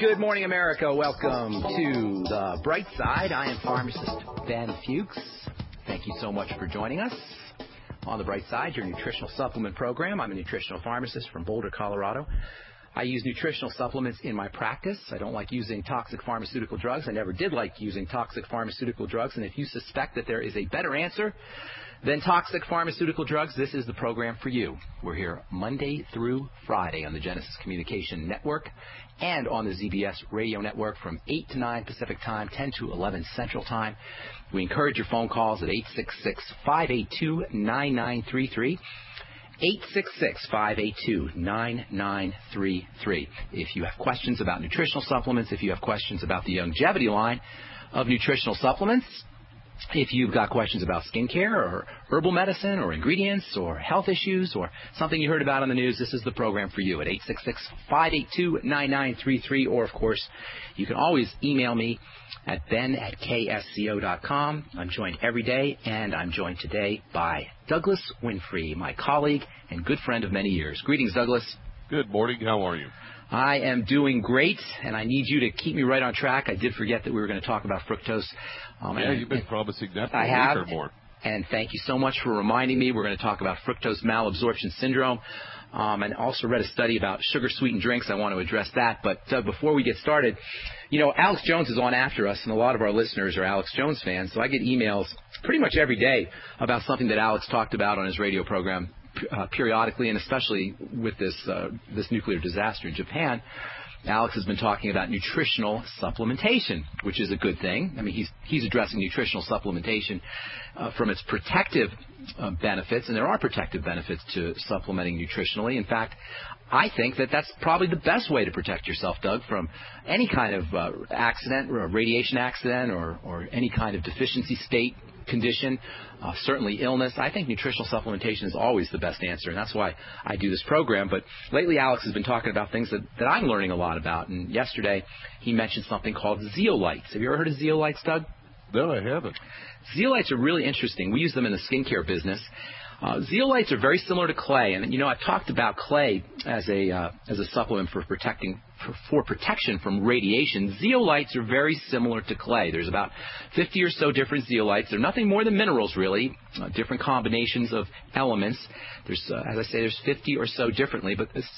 Good morning, America. Welcome to The Bright Side. I am pharmacist Ben Fuchs. Thank you so much for joining us on The Bright Side, your nutritional supplement program. I'm a nutritional pharmacist from Boulder, Colorado. I use nutritional supplements in my practice. I don't like using toxic pharmaceutical drugs. I never did like using toxic pharmaceutical drugs. And if you suspect that there is a better answer than toxic pharmaceutical drugs, this is the program for you. We're here Monday through Friday on the Genesis Communication Network and on the ZBS Radio Network from 8 to 9 Pacific Time, 10 to 11 Central Time. We encourage your phone calls at 866-582-9933. 866-582-9933. If you have questions about nutritional supplements, if you have questions about the longevity line of nutritional supplements, if you've got questions about skincare or herbal medicine or ingredients or health issues or something you heard about on the news, this is the program for you at 866-582-9933. Or, of course, you can always email me at ben@ksco.com. I'm joined every day, and I'm joined today by Douglas Winfrey, my colleague and good friend of many years. Greetings, Douglas. Good morning. How are you? I am doing great, and I need you to keep me right on track. I did forget that we were going to talk about fructose. You've been promising that for a week or more. And thank you so much for reminding me. We're going to talk about fructose malabsorption syndrome. And also read a study about sugar-sweetened drinks. I want to address that. But before we get started, you know, Alex Jones is on after us, and a lot of our listeners are Alex Jones fans. So I get emails pretty much every day about something that Alex talked about on his radio program periodically, and especially with this nuclear disaster in Japan. Alex has been talking about nutritional supplementation, which is a good thing. I mean, he's addressing nutritional supplementation from its protective benefits, and there are protective benefits to supplementing nutritionally. In fact, I think that that's probably the best way to protect yourself, Doug, from any kind of accident, or a radiation accident, or any kind of deficiency state condition, certainly illness. I think nutritional supplementation is always the best answer, and that's why I do this program. But lately, Alex has been talking about things that I'm learning a lot about. And yesterday, he mentioned something called zeolites. Have you ever heard of zeolites, Doug? No, I haven't. Zeolites are really interesting. We use them in the skincare business. Zeolites are very similar to clay, and you know I've talked about clay as a supplement for protection from radiation. Zeolites are very similar to clay. There's about 50 or so different zeolites. They're nothing more than minerals, really, different combinations of elements. There's, as I say, there's 50 or so different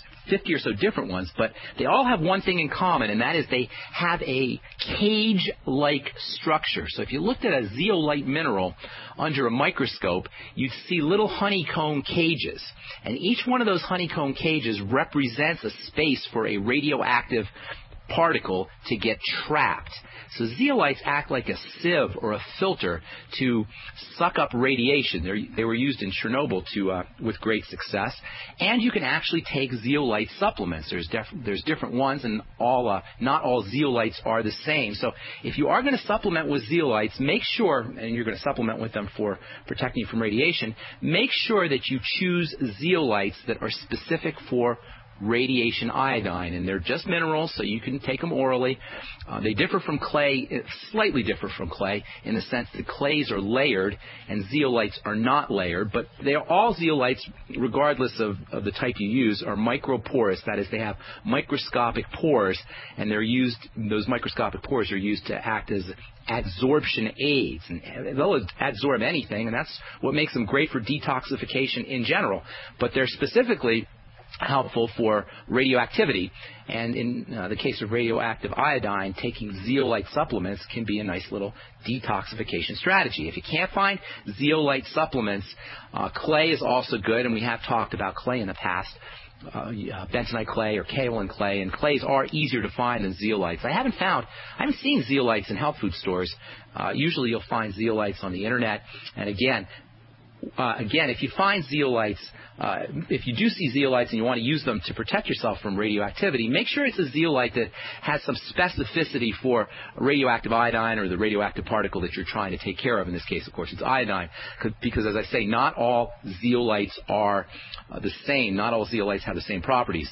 ones, but they all have one thing in common, and that is they have a cage-like structure. So if you looked at a zeolite mineral under a microscope, you'd see little honeycomb cages, and each one of those honeycomb cages represents a space for a radioactive particle to get trapped. So zeolites act like a sieve or a filter to suck up radiation. They were used in Chernobyl with great success. And you can actually take zeolite supplements. There's different ones, and not all zeolites are the same. So if you are going to supplement with zeolites, make sure, and you're going to supplement with them for protecting you from radiation, make sure that you choose zeolites that are specific for radiation iodine, and they're just minerals, so you can take them orally. They differ from clay, slightly differ from clay, in the sense that clays are layered and zeolites are not layered, but they are all zeolites, regardless of the type you use, are microporous. That is, they have microscopic pores, and those microscopic pores are used to act as adsorption aids, and they'll adsorb anything, and that's what makes them great for detoxification in general, but they're specifically helpful for radioactivity. And in the case of radioactive iodine, taking zeolite supplements can be a nice little detoxification strategy. If you can't find zeolite supplements, clay is also good, and we have talked about clay in the past. Bentonite clay or kaolin clay, and clays are easier to find than zeolites. I haven't seen zeolites in health food stores. Usually you'll find zeolites on the internet, and again, if you find zeolites, if you do see zeolites and you want to use them to protect yourself from radioactivity, make sure it's a zeolite that has some specificity for radioactive iodine or the radioactive particle that you're trying to take care of. In this case, of course, it's iodine, because, as I say, not all zeolites are the same. Not all zeolites have the same properties.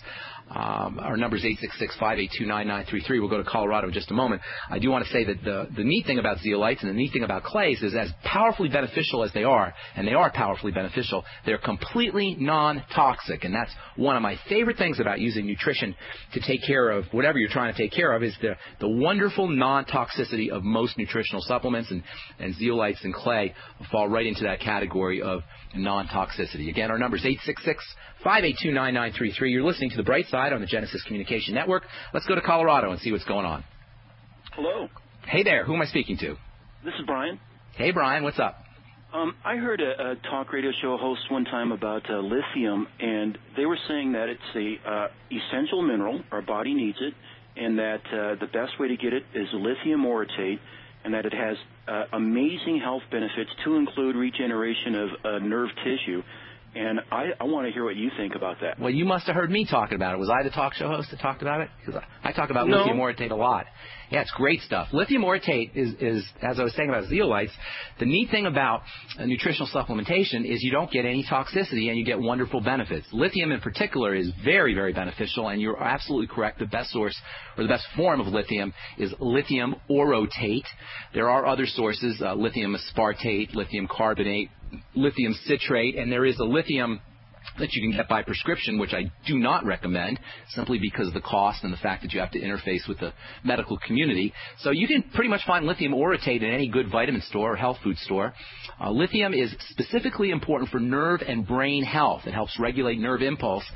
Our number is 866-582-9933. We'll go to Colorado in just a moment. I do want to say that the neat thing about zeolites and the neat thing about clays is as powerfully beneficial as they are, and they are powerfully beneficial, they're completely non-toxic. And that's one of my favorite things about using nutrition to take care of whatever you're trying to take care of is the wonderful non-toxicity of most nutritional supplements, and zeolites and clay fall right into that category of non-toxicity. Again, our number is 866-582-9933. You're listening to The Bright Side on the Genesis Communication Network. Let's go to Colorado and see what's going on. Hello. Hey there. Who am I speaking to? This is Brian. Hey, Brian. What's up? I heard a talk radio show host one time about lithium, and they were saying that it's a essential mineral. Our body needs it, and that the best way to get it is lithium orotate, and that it has amazing health benefits to include regeneration of nerve tissue. And I want to hear what you think about that. Well, you must have heard me talking about it. Was I the talk show host that talked about it? Because I talk about lithium orotate a lot. Yeah, it's great stuff. Lithium orotate is, as I was saying about zeolites, the neat thing about nutritional supplementation is you don't get any toxicity and you get wonderful benefits. Lithium in particular is very, very beneficial, and you're absolutely correct. The best source or the best form of lithium is lithium orotate. There are other sources, lithium aspartate, lithium carbonate, lithium citrate, and there is a lithium that you can get by prescription, which I do not recommend, simply because of the cost and the fact that you have to interface with the medical community. So you can pretty much find lithium orotate in any good vitamin store or health food store. Lithium is specifically important for nerve and brain health. It helps regulate nerve impulses.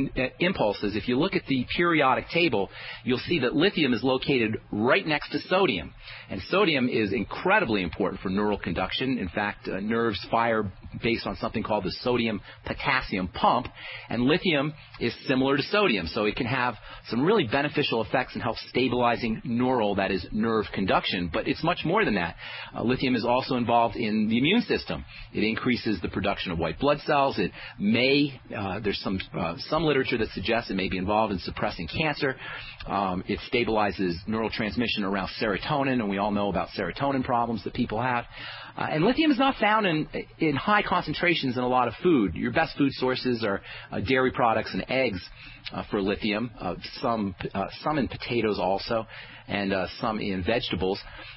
If you look at the periodic table, you'll see that lithium is located right next to sodium. And sodium is incredibly important for neural conduction. In fact, nerves fire based on something called the sodium-potassium pump, and lithium is similar to sodium, so it can have some really beneficial effects in help stabilizing neural, that is, nerve conduction. But it's much more than that. Lithium is also involved in the immune system. It increases the production of white blood cells. It may, there's some literature that suggests it may be involved in suppressing cancer. It stabilizes neural transmission around serotonin, and we all know about serotonin problems that people have. And lithium is not found in high concentrations in a lot of food. Your best food sources are dairy products and eggs for lithium, some in potatoes also, and some in vegetables.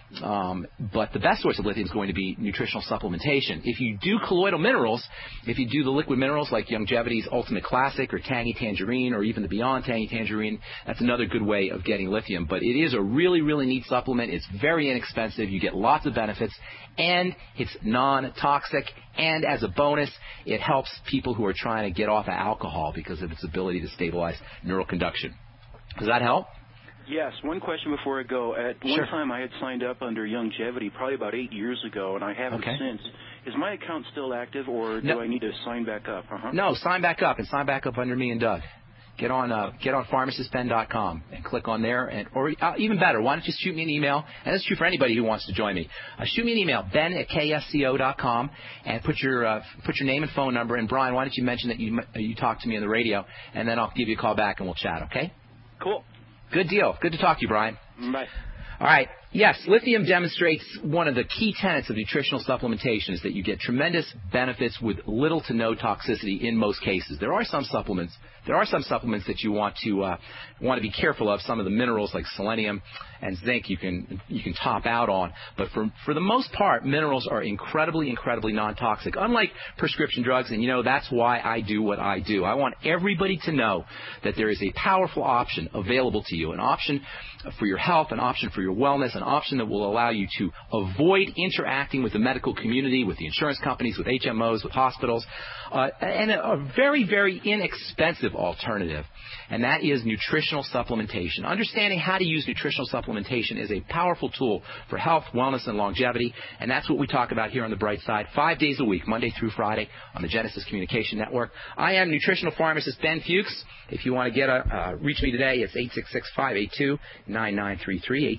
But the best source of lithium is going to be nutritional supplementation. If you do colloidal minerals, if you do the liquid minerals like Youngevity's Ultimate Classic or Tangy Tangerine or even the Beyond Tangy Tangerine, that's another good way of getting lithium. But it is a really, really neat supplement. It's very inexpensive. You get lots of benefits, and it's non-toxic. And as a bonus, it helps people who are trying to get off of alcohol because of its ability to stabilize neural conduction. Does that help? Yes. One question before I go. At one time, I had signed up under Youngevity probably about 8 years ago, and I haven't since. Is my account still active, or do I need to sign back up? No, sign back up, and sign back up under me and Doug. Get on pharmacistben.com and click on there, or even better, why don't you shoot me an email? And this is true for anybody who wants to join me. Shoot me an email, ben@ksco.com, and put your name and phone number. And Brian, why don't you mention that you talked to me on the radio, and then I'll give you a call back and we'll chat. Okay? Cool. Good deal. Good to talk to you, Brian. Bye. All right. Yes, lithium demonstrates one of the key tenets of nutritional supplementation is that you get tremendous benefits with little to no toxicity in most cases. There are some supplements that you want to be careful of. Some of the minerals like selenium and zinc you can top out on, but for the most part, minerals are incredibly non-toxic, unlike prescription drugs. And that's why I do what I do. I want everybody to know that there is a powerful option available to you, an option for your health, an option for your wellness, an option that will allow you to avoid interacting with the medical community, with the insurance companies, with HMOs, with hospitals, and a very, very inexpensive alternative, and that is nutritional supplementation. Understanding how to use nutritional supplementation is a powerful tool for health, wellness, and longevity, and that's what we talk about here on The Bright Side 5 days a week, Monday through Friday, on the Genesis Communication Network. I am nutritional pharmacist Ben Fuchs. If you want to reach me today, it's 866-582-9933,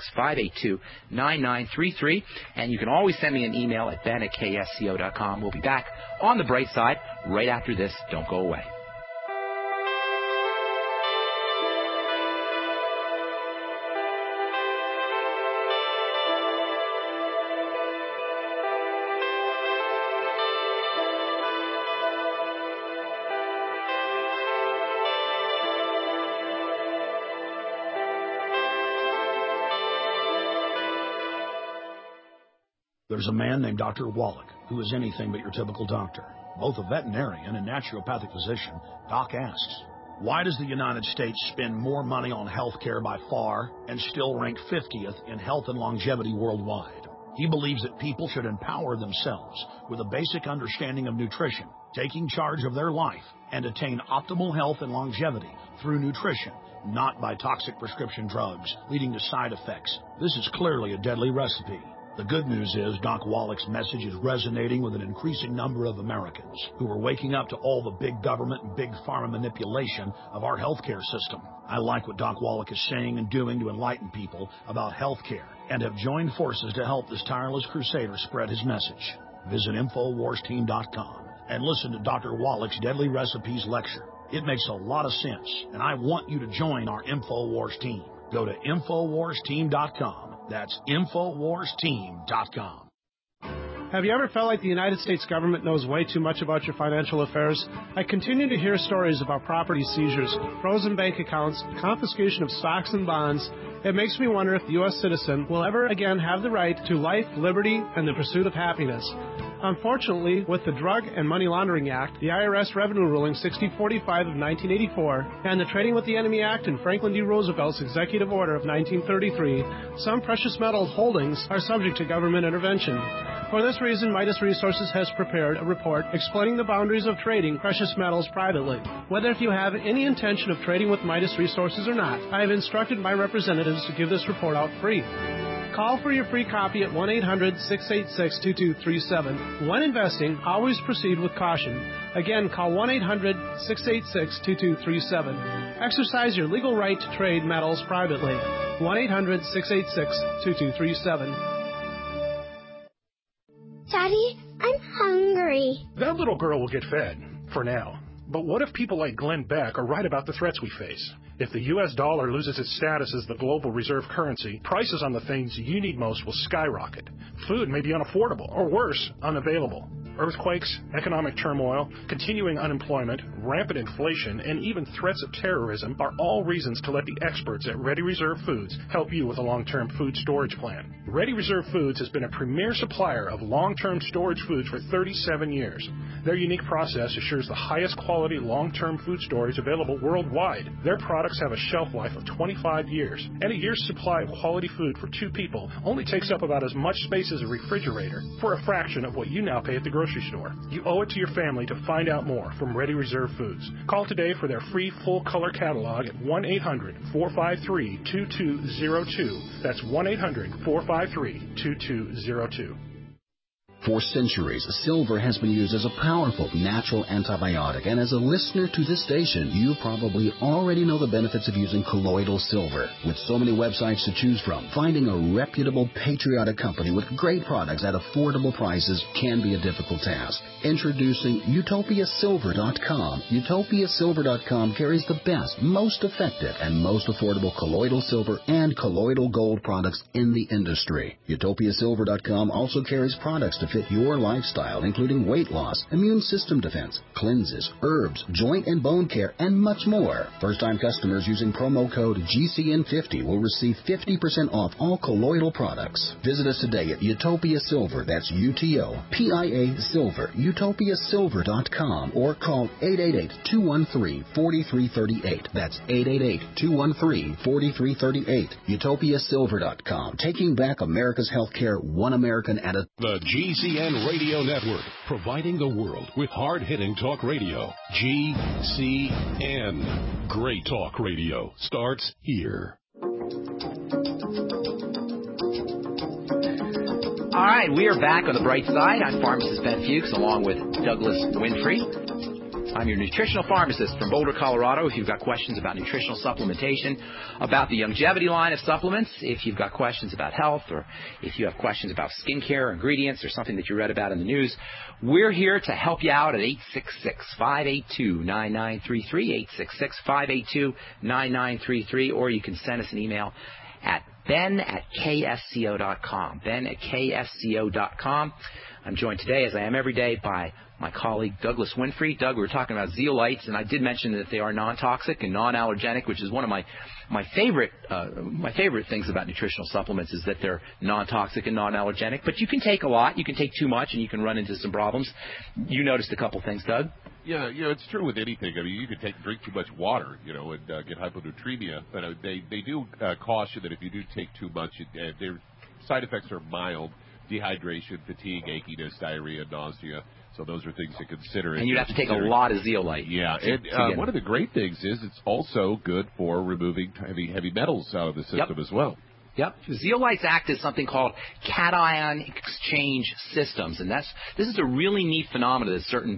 866-582-9933, and you can always send me an email at ben@ksco.com. We'll be back on The Bright Side right after this. Don't go away. There's a man named Dr. Wallach, who is anything but your typical doctor. Both a veterinarian and naturopathic physician, Doc asks, why does the United States spend more money on health care by far and still rank 50th in health and longevity worldwide? He believes that people should empower themselves with a basic understanding of nutrition, taking charge of their life, and attain optimal health and longevity through nutrition, not by toxic prescription drugs leading to side effects. This is clearly a deadly recipe. The good news is Doc Wallach's message is resonating with an increasing number of Americans who are waking up to all the big government and big pharma manipulation of our healthcare system. I like what Doc Wallach is saying and doing to enlighten people about healthcare and have joined forces to help this tireless crusader spread his message. Visit InfoWarsTeam.com and listen to Dr. Wallach's Deadly Recipes lecture. It makes a lot of sense, and I want you to join our InfoWars team. Go to InfoWarsTeam.com. That's InfoWarsTeam.com. Have you ever felt like the United States government knows way too much about your financial affairs? I continue to hear stories about property seizures, frozen bank accounts, confiscation of stocks and bonds. It makes me wonder if the U.S. citizen will ever again have the right to life, liberty, and the pursuit of happiness. Unfortunately, with the Drug and Money Laundering Act, the IRS Revenue Ruling 6045 of 1984, and the Trading with the Enemy Act and Franklin D. Roosevelt's Executive Order of 1933, some precious metals holdings are subject to government intervention. For this reason, Midas Resources has prepared a report explaining the boundaries of trading precious metals privately. Whether if you have any intention of trading with Midas Resources or not, I have instructed my representatives to give this report out free. Call for your free copy at 1-800-686-2237. When investing, always proceed with caution. Again, call 1-800-686-2237. Exercise your legal right to trade metals privately. 1-800-686-2237. Daddy, I'm hungry. That little girl will get fed, for now. But what if people like Glenn Beck are right about the threats we face? If the U.S. dollar loses its status as the global reserve currency, prices on the things you need most will skyrocket. Food may be unaffordable, or worse, unavailable. Earthquakes, economic turmoil, continuing unemployment, rampant inflation, and even threats of terrorism are all reasons to let the experts at Ready Reserve Foods help you with a long-term food storage plan. Ready Reserve Foods has been a premier supplier of long-term storage foods for 37 years. Their unique process assures the highest quality long-term food storage available worldwide. Their products have a shelf life of 25 years, and a year's supply of quality food for 2 people only takes up about as much space as a refrigerator for a fraction of what you now pay at the grocery store. You owe it to your family to find out more from Ready Reserve Foods. Call today for their free full-color catalog at 1-800-453-2202. That's 1-800-453-2202. For centuries, silver has been used as a powerful natural antibiotic, and as a listener to this station, you probably already know the benefits of using colloidal silver. With so many websites to choose from, finding a reputable, patriotic company with great products at affordable prices can be a difficult task. Introducing UtopiaSilver.com. UtopiaSilver.com carries the best, most effective, and most affordable colloidal silver and colloidal gold products in the industry. UtopiaSilver.com also carries products to fit your lifestyle, including weight loss, immune system defense, cleanses, herbs, joint and bone care, and much more. First-time customers using promo code GCN50 will receive 50% off all colloidal products. Visit us today at Utopia Silver, that's UTOPIA Silver, UtopiaSilver.com, or call 888-213-4338. That's 888-213-4338. UtopiaSilver.com, taking back America's healthcare one American at a... The GCN Radio Network, providing the world with hard-hitting talk radio. GCN. Great talk radio starts here. All right, we are back on the bright side. I'm pharmacist Ben Fuchs, along with Douglas Winfrey. I'm your nutritional pharmacist from Boulder, Colorado. If you've got questions about nutritional supplementation, about the longevity line of supplements, if you've got questions about health, or if you have questions about skincare, ingredients, or something that you read about in the news, we're here to help you out at 866-582-9933, 866-582-9933, or you can send us an email at ben@ksco.com. ben@ksco.com. I'm joined today, as I am every day, by my colleague Douglas Winfrey. Doug, we were talking about zeolites, and I did mention that they are non-toxic and non-allergenic, which is one of my favorite things about nutritional supplements is that they're non-toxic and non-allergenic. But you can take a lot, you can take too much, and you can run into some problems. You noticed a couple things, Doug. Yeah, it's true with anything. I mean, you can drink too much water, and get hyponatremia. But they do caution that if you do take too much, their side effects are mild: dehydration, fatigue, achiness, diarrhea, nausea. So those are things to consider. And you'd have to take a lot of zeolite. Yeah, and one of the great things is it's also good for removing heavy metals out of the system as well. Yep. Zeolites act as something called cation exchange systems, and this is a really neat phenomenon that certain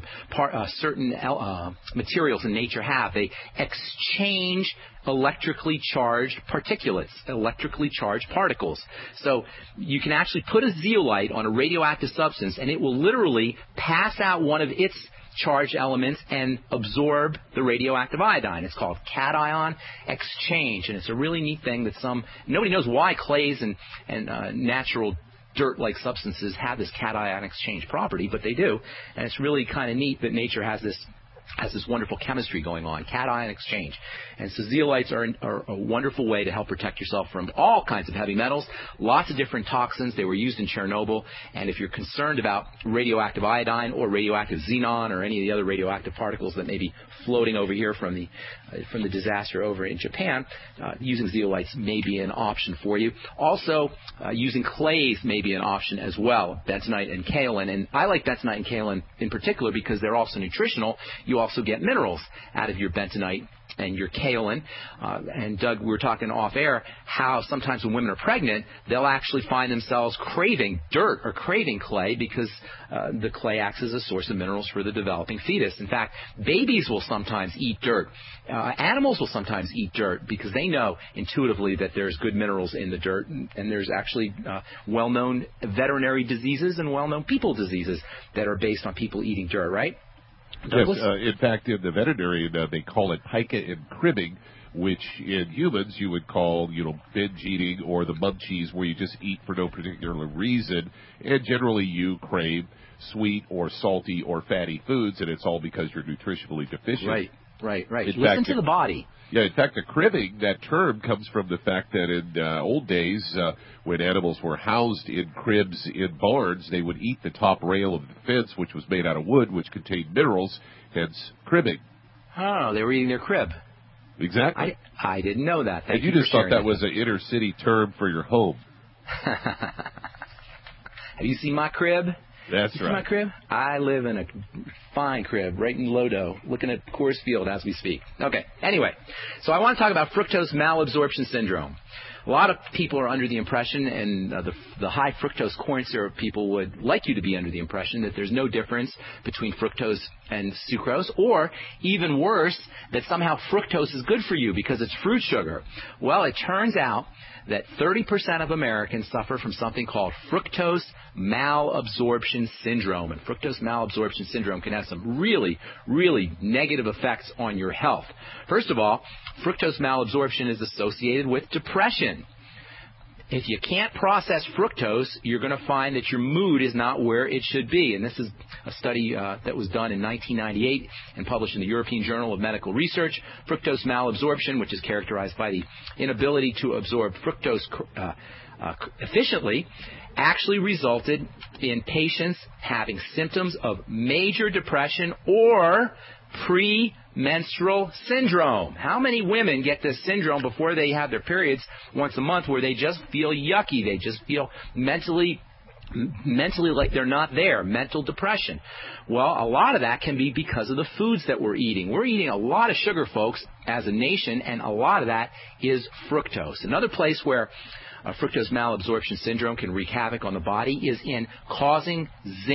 materials in nature have. They exchange electrically charged particulates, electrically charged particles. So you can actually put a zeolite on a radioactive substance, and it will literally pass out one of its charged elements and absorb the radioactive iodine. It's called cation exchange, and it's a really neat thing that nobody knows why clays and natural dirt-like substances have this cation exchange property, but they do, and it's really kind of neat that nature has this wonderful chemistry going on, cation exchange. And so zeolites are a wonderful way to help protect yourself from all kinds of heavy metals, lots of different toxins. They were used in Chernobyl, and if you're concerned about radioactive iodine or radioactive xenon or any of the other radioactive particles that may be floating over here from the disaster over in Japan, using zeolites may be an option for you. Also, using clays may be an option as well, bentonite and kaolin. And I like bentonite and kaolin in particular because they're also nutritional. You also get minerals out of your bentonite and your kaolin. And Doug, we were talking off air how sometimes when women are pregnant, they'll actually find themselves craving dirt or craving clay because the clay acts as a source of minerals for the developing fetus. In fact, babies will sometimes eat dirt. Animals will sometimes eat dirt because they know intuitively that there's good minerals in the dirt, and there's actually well-known veterinary diseases and well-known people diseases that are based on people eating dirt, right? Yes, in fact, in the veterinary, they call it pica and cribbing, which in humans you would call, binge eating or the munchies, where you just eat for no particular reason, and generally you crave sweet or salty or fatty foods, and it's all because you're nutritionally deficient. Right. Listen to the body. Yeah, in fact, the cribbing, that term comes from the fact that in old days, when animals were housed in cribs in barns, they would eat the top rail of the fence, which was made out of wood, which contained minerals, hence cribbing. Oh, they were eating their crib. Exactly. I didn't know that. And you just thought that was an inner city term for your home. Have you seen my crib? That's right. My crib? I live in a fine crib right in Lodo, looking at Coors Field as we speak. Okay, anyway, so I want to talk about fructose malabsorption syndrome. A lot of people are under the impression, and the high fructose corn syrup people would like you to be under the impression that there's no difference between fructose and sucrose, or even worse, that somehow fructose is good for you because it's fruit sugar. Well, it turns out that 30% of Americans suffer from something called fructose malabsorption syndrome. And fructose malabsorption syndrome can have some really, really negative effects on your health. First of all, fructose malabsorption is associated with depression. If you can't process fructose, you're going to find that your mood is not where it should be. And this is a study that was done in 1998 and published in the European Journal of Medical Research. Fructose malabsorption, which is characterized by the inability to absorb fructose efficiently, actually resulted in patients having symptoms of major depression or premenstrual syndrome. How many women get this syndrome before they have their periods once a month where they just feel yucky? They just feel mentally like they're not there, mental depression. Well, a lot of that can be because of the foods that we're eating. We're eating a lot of sugar, folks, as a nation, and a lot of that is fructose. Another place where fructose malabsorption syndrome can wreak havoc on the body is in causing zinc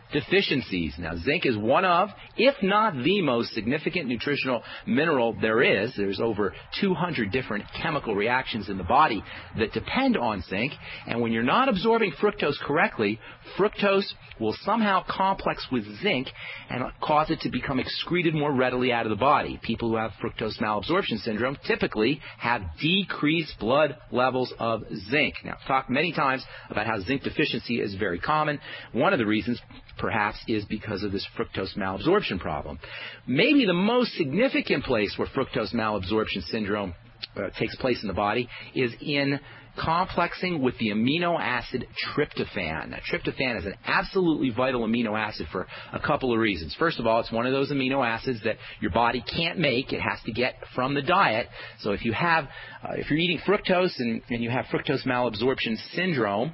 deficiencies. Now, zinc is one of, if not the most significant nutritional mineral there is. There's over 200 different chemical reactions in the body that depend on zinc. And when you're not absorbing fructose correctly, fructose will somehow complex with zinc and cause it to become excreted more readily out of the body. People who have fructose malabsorption syndrome typically have decreased blood levels of zinc. Now, I've talked many times about how zinc deficiency is very common. One of the reasons, perhaps, is because of this fructose malabsorption problem. Maybe the most significant place where fructose malabsorption syndrome takes place in the body is in complexing with the amino acid tryptophan. Now, tryptophan is an absolutely vital amino acid for a couple of reasons. First of all, it's one of those amino acids that your body can't make. It has to get from the diet. So if you're eating fructose and you have fructose malabsorption syndrome,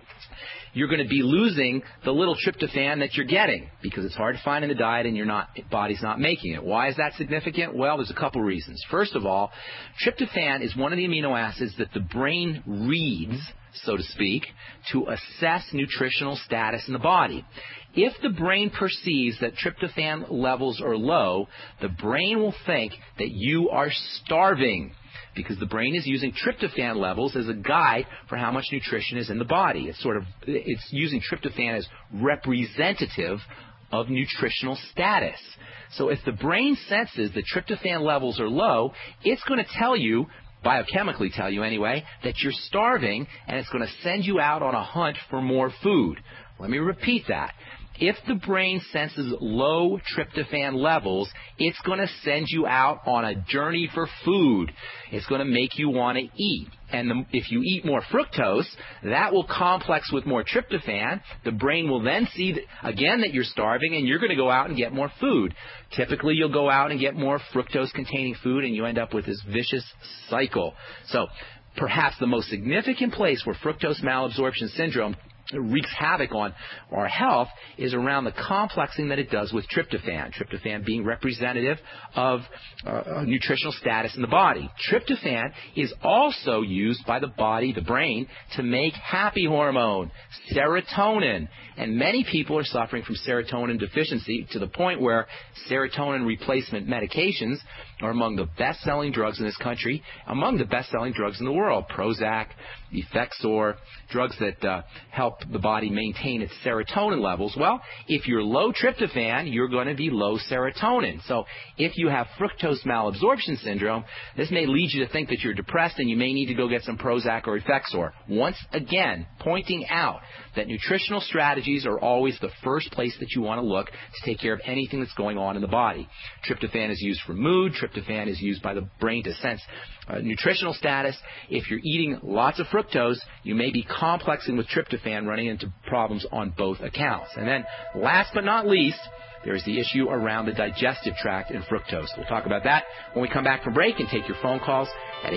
you're going to be losing the little tryptophan that you're getting because it's hard to find in the diet and your body's not making it. Why is that significant? Well, there's a couple reasons. First of all, tryptophan is one of the amino acids that the brain reads, so to speak, to assess nutritional status in the body. If the brain perceives that tryptophan levels are low, the brain will think that you are starving, because the brain is using tryptophan levels as a guide for how much nutrition is in the body. It's using tryptophan as representative of nutritional status. So if the brain senses that tryptophan levels are low, it's going to tell you, biochemically tell you anyway, that you're starving, and it's going to send you out on a hunt for more food. Let me repeat that. If the brain senses low tryptophan levels, it's going to send you out on a journey for food. It's going to make you want to eat. And if you eat more fructose, that will complex with more tryptophan. The brain will then see, again, that you're starving, and you're going to go out and get more food. Typically, you'll go out and get more fructose-containing food, and you end up with this vicious cycle. So perhaps the most significant place where fructose malabsorption syndrome wreaks havoc on our health is around the complexing that it does with tryptophan. Tryptophan being representative of nutritional status in the body. Tryptophan is also used by the body, the brain, to make happy hormone, serotonin. And many people are suffering from serotonin deficiency to the point where serotonin replacement medications are among the best-selling drugs in this country, among the best-selling drugs in the world. Prozac, Effexor, drugs that help the body maintain its serotonin levels. Well, if you're low tryptophan, you're going to be low serotonin. So if you have fructose malabsorption syndrome, this may lead you to think that you're depressed and you may need to go get some Prozac or Effexor. Once again, pointing out that nutritional strategies are always the first place that you want to look to take care of anything that's going on in the body. Tryptophan is used for mood. Tryptophan is used by the brain to sense nutritional status. If you're eating lots of fructose, you may be complexing with tryptophan, running into problems on both accounts. And then, last but not least, there's the issue around the digestive tract and fructose. We'll talk about that when we come back from break and take your phone calls at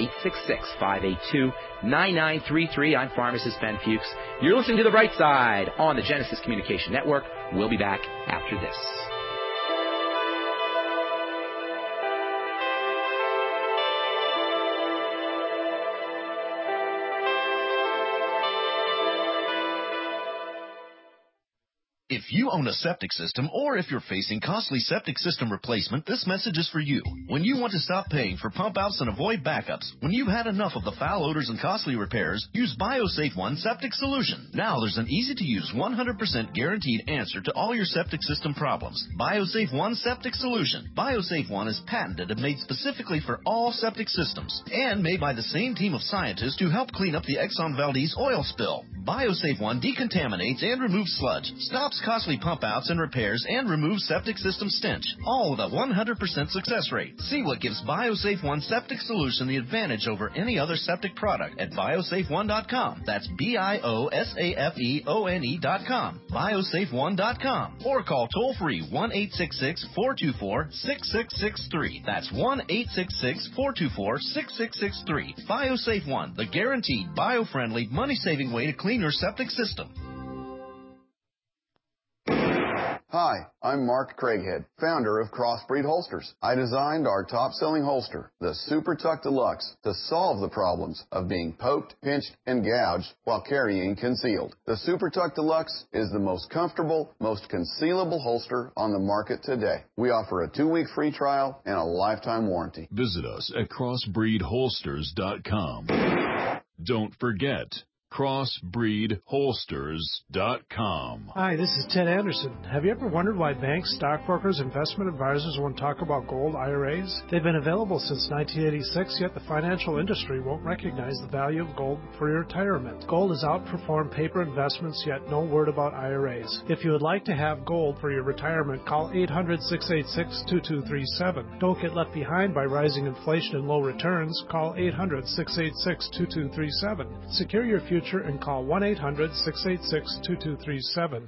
866-582-9933. I'm pharmacist Ben Fuchs. You're listening to The Bright Side on the Genesis Communication Network. We'll be back after this. If you own a septic system, or if you're facing costly septic system replacement, this message is for you. When you want to stop paying for pump outs and avoid backups, when you've had enough of the foul odors and costly repairs, use BioSafe One Septic Solution. Now there's an easy-to-use, 100% guaranteed answer to all your septic system problems. BioSafe One Septic Solution. BioSafe One is patented and made specifically for all septic systems, and made by the same team of scientists who helped clean up the Exxon Valdez oil spill. BioSafe One decontaminates and removes sludge, stops costly pump outs and repairs, and removes septic system stench, all with a 100% success rate. See what gives BioSafe One Septic Solution the advantage over any other septic product at biosafeone.com. That's BIOSAFEONE.com. biosafeone.com. Or call toll free 1-866-424-6663. That's 1-866-424-6663. BioSafe One, the guaranteed bio-friendly, money-saving way to clean your septic system. Hi, I'm Mark Craighead, founder of Crossbreed Holsters. I designed our top-selling holster, the Super Tuck Deluxe, to solve the problems of being poked, pinched, and gouged while carrying concealed. The Super Tuck Deluxe is the most comfortable, most concealable holster on the market today. We offer a 2-week free trial and a lifetime warranty. Visit us at crossbreedholsters.com. Don't forget, crossbreedholsters.com. Hi, this is Ted Anderson. Have you ever wondered why banks, stockbrokers, investment advisors won't talk about gold IRAs? They've been available since 1986, yet the financial industry won't recognize the value of gold for your retirement. Gold has outperformed paper investments, yet no word about IRAs. If you would like to have gold for your retirement, call 800-686-2237. Don't get left behind by rising inflation and low returns. Call 800-686-2237. Secure your future and call 1-800-686-2237.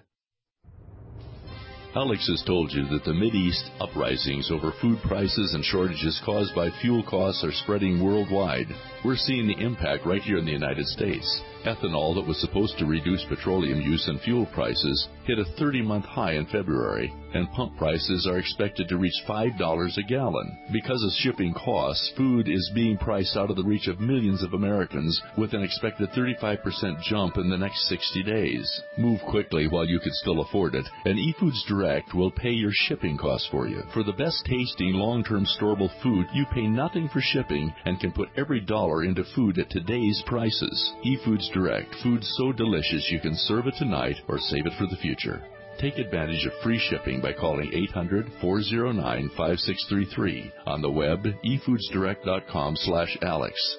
Alex has told you that the Mideast uprisings over food prices and shortages caused by fuel costs are spreading worldwide. We're seeing the impact right here in the United States. Ethanol that was supposed to reduce petroleum use and fuel prices hit a 30-month high in February, and pump prices are expected to reach $5 a gallon. Because of shipping costs, food is being priced out of the reach of millions of Americans with an expected 35% jump in the next 60 days. Move quickly while you can still afford it, and eFoods Direct will pay your shipping costs for you. For the best tasting long-term storable food, you pay nothing for shipping and can put every dollar into food at today's prices. eFoods Direct, food so delicious you can serve it tonight or save it for the future. Take advantage of free shipping by calling 800-409-5633. On the web, efoodsdirect.com/Alex,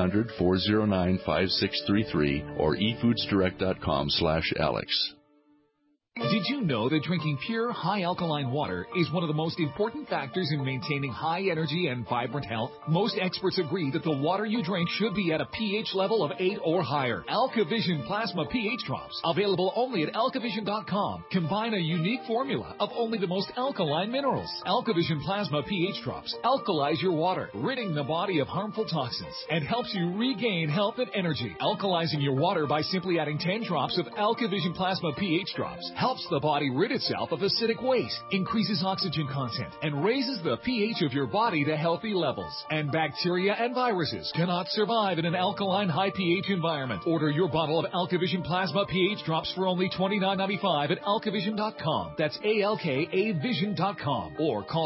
800-409-5633, or efoodsdirect.com/Alex. Did you know that drinking pure, high-alkaline water is one of the most important factors in maintaining high energy and vibrant health? Most experts agree that the water you drink should be at a pH level of 8 or higher. AlkaVision Plasma pH Drops, available only at alkavision.com, combine a unique formula of only the most alkaline minerals. AlkaVision Plasma pH Drops alkalize your water, ridding the body of harmful toxins, and helps you regain health and energy. Alkalizing your water by simply adding 10 drops of AlkaVision Plasma pH Drops helps the body rid itself of acidic waste, increases oxygen content, and raises the pH of your body to healthy levels. And bacteria and viruses cannot survive in an alkaline high pH environment. Order your bottle of AlkaVision Plasma pH Drops for only $29.95 at alkavision.com. That's ALKAvision.com. Or call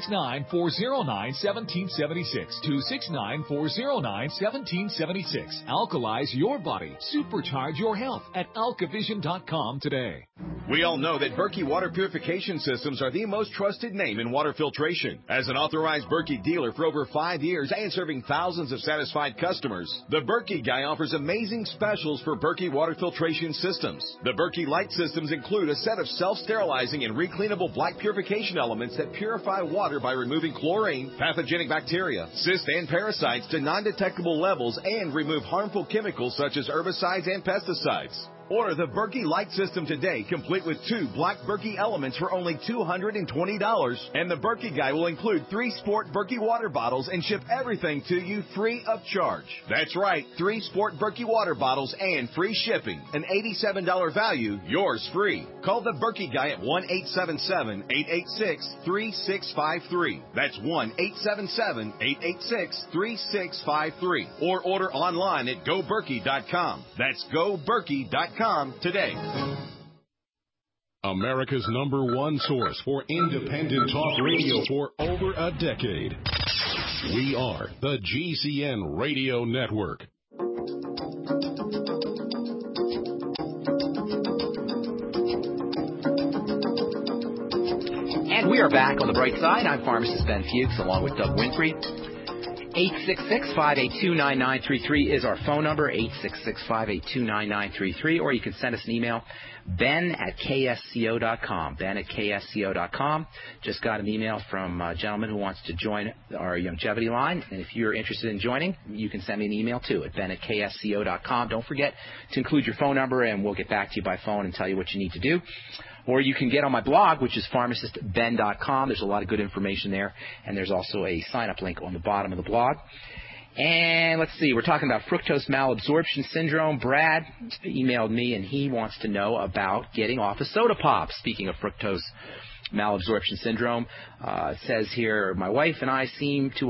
269-409-1776. 269-409-1776. Alkalize your body. Supercharge your health at alkavision.com today. We all know that Berkey Water Purification Systems are the most trusted name in water filtration. As an authorized Berkey dealer for over 5 years and serving thousands of satisfied customers, the Berkey Guy offers amazing specials for Berkey water filtration systems. The Berkey Light systems include a set of self-sterilizing and recleanable black purification elements that purify water by removing chlorine, pathogenic bacteria, cysts, and parasites to non-detectable levels and remove harmful chemicals such as herbicides and pesticides. Order the Berkey Light system today, complete with 2 black Berkey elements for only $220. And the Berkey Guy will include 3 Sport Berkey water bottles and ship everything to you free of charge. That's right, 3 Sport Berkey water bottles and free shipping. An $87 value, yours free. Call the Berkey Guy at 1-877-886-3653. That's 1-877-886-3653. Or order online at GoBerkey.com. That's GoBerkey.com today. America's #1 source for independent talk radio for over a decade. We are the GCN Radio Network. And we are back on the bright side. I'm pharmacist Ben Fuchs along with Doug Winfrey. 866-582-9933 is our phone number, 866-582-9933, or you can send us an email, ben@ksco.com, ben@ksco.com. Just got an email from a gentleman who wants to join our longevity line, and if you're interested in joining, you can send me an email too at ben@ksco.com. Don't forget to include your phone number, and we'll get back to you by phone and tell you what you need to do. Or you can get on my blog, which is pharmacistben.com. There's a lot of good information there, and there's also a sign-up link on the bottom of the blog. And let's see, we're talking about fructose malabsorption syndrome. Brad emailed me, and he wants to know about getting off of soda pop. Speaking of fructose malabsorption syndrome, it says here, my wife and I seem to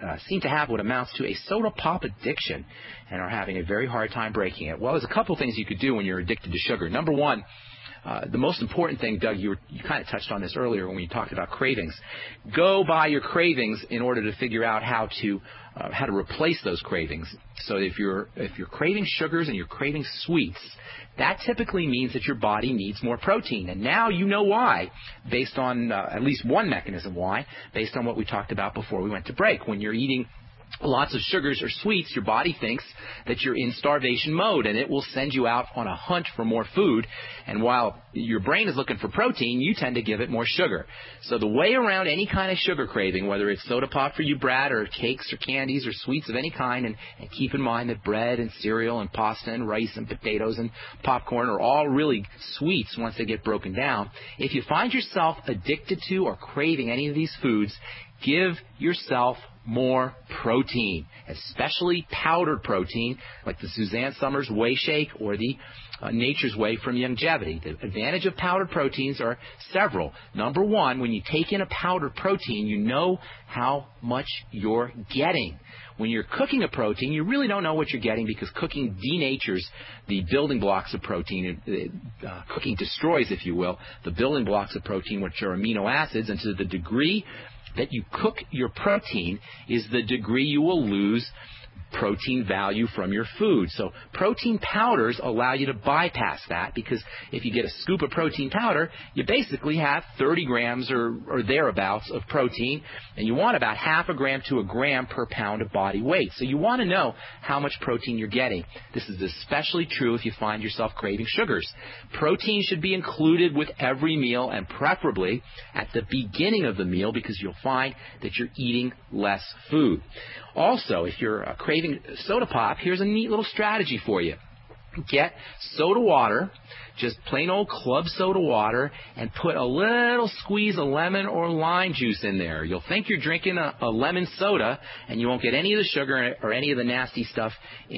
have what amounts to a soda pop addiction and are having a very hard time breaking it. Well, there's a couple things you could do when you're addicted to sugar. Number one, the most important thing, Doug, you kind of touched on this earlier when you talked about cravings. Go by your cravings in order to figure out how to replace those cravings. So if you're craving sugars and you're craving sweets, that typically means that your body needs more protein. And now you know why, based on at least one mechanism why, based on what we talked about before we went to break. When you're eating lots of sugars or sweets, your body thinks that you're in starvation mode, and it will send you out on a hunt for more food. And while your brain is looking for protein, you tend to give it more sugar. So the way around any kind of sugar craving, whether it's soda pop for you, Brad, or cakes or candies or sweets of any kind, and keep in mind that bread and cereal and pasta and rice and potatoes and popcorn are all really sweets once they get broken down. If you find yourself addicted to or craving any of these foods, give yourself more protein, especially powdered protein like the Suzanne Summers Whey Shake or the Nature's Way from Youngevity. The advantage of powdered proteins are several. Number one, when you take in a powdered protein, you know how much you're getting. When you're cooking a protein, you really don't know what you're getting because cooking denatures the building blocks of protein. Cooking destroys, if you will, the building blocks of protein, which are amino acids, and to the degree that you cook your protein is the degree you will lose protein value from your food. So protein powders allow you to bypass that, because if you get a scoop of protein powder, you basically have 30 grams or thereabouts of protein, and you want about half a gram to a gram per pound of body weight. So you want to know how much protein you're getting. This is especially true if you find yourself craving sugars. Protein should be included with every meal, and preferably at the beginning of the meal, because you'll find that you're eating less food. Also, if you're craving soda pop, here's a neat little strategy for you. Get soda water, just plain old club soda water, and put a little squeeze of lemon or lime juice in there. You'll think you're drinking a lemon soda, and you won't get any of the sugar or any of the nasty stuff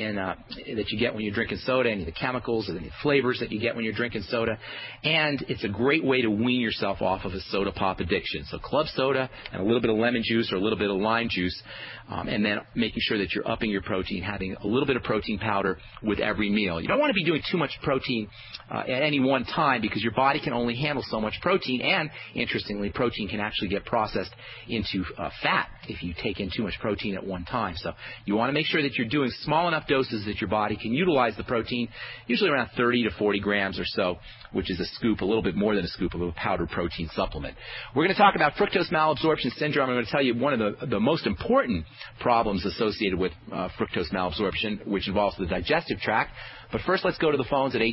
that you get when you're drinking soda, any of the chemicals or the flavors that you get when you're drinking soda. And it's a great way to wean yourself off of a soda pop addiction. So club soda and a little bit of lemon juice or a little bit of lime juice, and then making sure that you're upping your protein, having a little bit of protein powder with every meal. You don't want to be doing too much protein at any one time, because your body can only handle so much protein, and interestingly, protein can actually get processed into fat if you take in too much protein at one time. So you want to make sure that you're doing small enough doses that your body can utilize the protein, usually around 30 to 40 grams or so, which is a scoop, a little bit more than a scoop of a powdered protein supplement. We're going to talk about fructose malabsorption syndrome. I'm going to tell you one of the most important problems associated with fructose malabsorption, which involves the digestive tract. But first, let's go to the phones at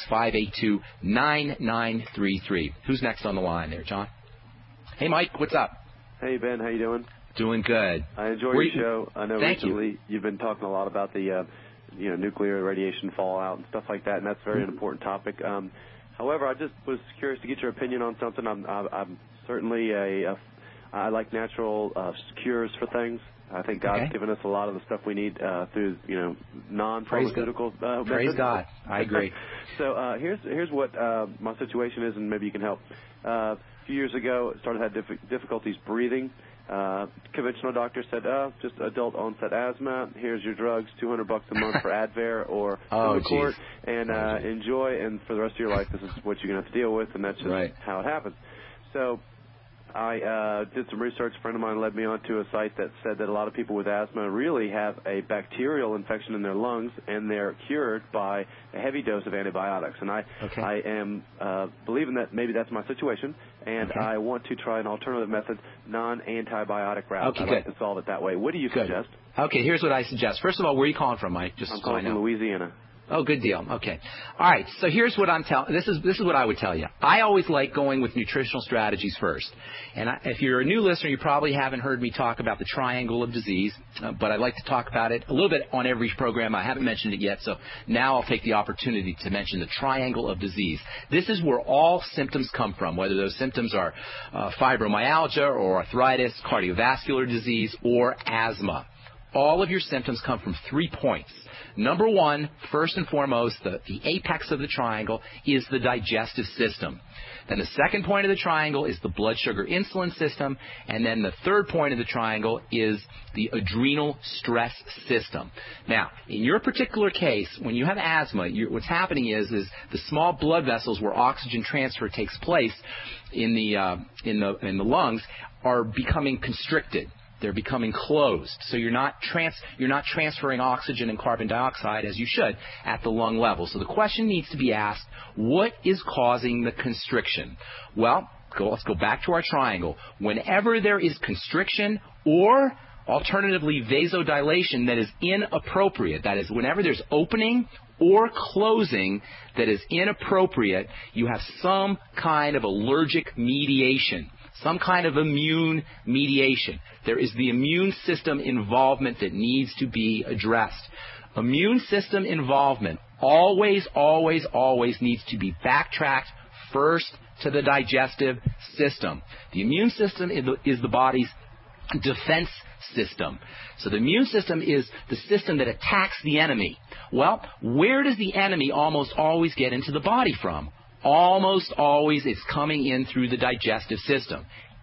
866-582-9933. Who's next on the line there, John? Hey, Mike, what's up? Hey, Ben, how you doing? Doing good. I enjoy your show. I know recently you've been talking a lot about the nuclear radiation fallout and stuff like that, and that's a very important topic. However, I just was curious to get your opinion on something. I'm certainly I like natural cures for things. I think God's given us a lot of the stuff we need through, non-pharmaceutical methods. Praise God. I agree. So here's what my situation is, and maybe you can help. A few years ago, I started to have difficulties breathing. Conventional doctor said, just adult onset asthma. Here's your drugs, $200 a month for Advair or Symbicort, and enjoy. And for the rest of your life, this is what you're going to have to deal with, and that's just how it happens. So I did some research. A friend of mine led me onto a site that said that a lot of people with asthma really have a bacterial infection in their lungs, and they're cured by a heavy dose of antibiotics. And I am believing that maybe that's my situation, and I want to try an alternative method, non-antibiotic route. I'd like to solve it that way. What do you suggest? Okay, here's what I suggest. First of all, where are you calling from, Mike? I'm calling from Louisiana. Oh, good deal. Okay. All right. So here's what I'm telling. This is what I would tell you. I always like going with nutritional strategies first. And if you're a new listener, you probably haven't heard me talk about the triangle of disease, but I'd like to talk about it a little bit on every program. I haven't mentioned it yet, so now I'll take the opportunity to mention the triangle of disease. This is where all symptoms come from, whether those symptoms are fibromyalgia or arthritis, cardiovascular disease, or asthma. all of your symptoms come from 3 points. Number one, first and foremost, the apex of the triangle is the digestive system. Then the second point of the triangle is the blood sugar insulin system. And then the third point of the triangle is the adrenal stress system. Now, in your particular case, when you have asthma, what's happening is the small blood vessels where oxygen transfer takes place in the lungs are becoming constricted. They're becoming closed. So you're not transferring oxygen and carbon dioxide as you should at the lung level. So the question needs to be asked, what is causing the constriction? Well, let's go back to our triangle. Whenever there is constriction or alternatively vasodilation that is inappropriate, that is, whenever there's opening or closing that is inappropriate, you have some kind of allergic mediation. Some kind of immune mediation. There is the immune system involvement that needs to be addressed. Immune system involvement always, always, always needs to be backtracked first to the digestive system. The immune system is the body's defense system. So the immune system is the system that attacks the enemy. Well, where does the enemy almost always get into the body from? Almost always it's coming in through the digestive system.